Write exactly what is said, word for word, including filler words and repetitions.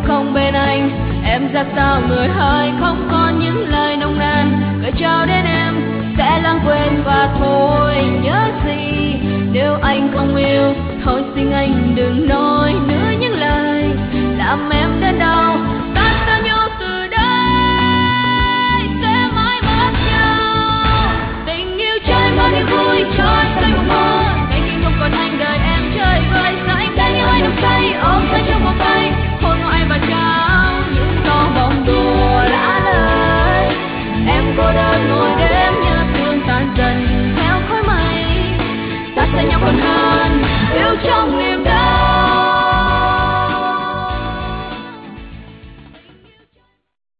nếu không bên anh. Em ra sao người hỡi, không còn những lời nồng nàn gửi trao đến em, sẽ lãng quên và thôi nhớ gì. Nếu anh không yêu, thôi xin anh đừng nói nữa những lời làm em đớn đau. Ta xa nhau từ đây sẽ mãi mất nhau. Tình yêu chơi bao nhiêu vui, trôi say một mơ. Ngày khi không còn anh, đời em chơi vơi. Giờ anh đang yêu ai nồng say, ôm tay trong vòng tay, hôn ngoại và trao những gió bóng đùa lạ lời. Em cô đơn ngồi đêm nhớ thương tan dần theo khói mây. Ta xa nhau còn hơn yêu trong niềm đau.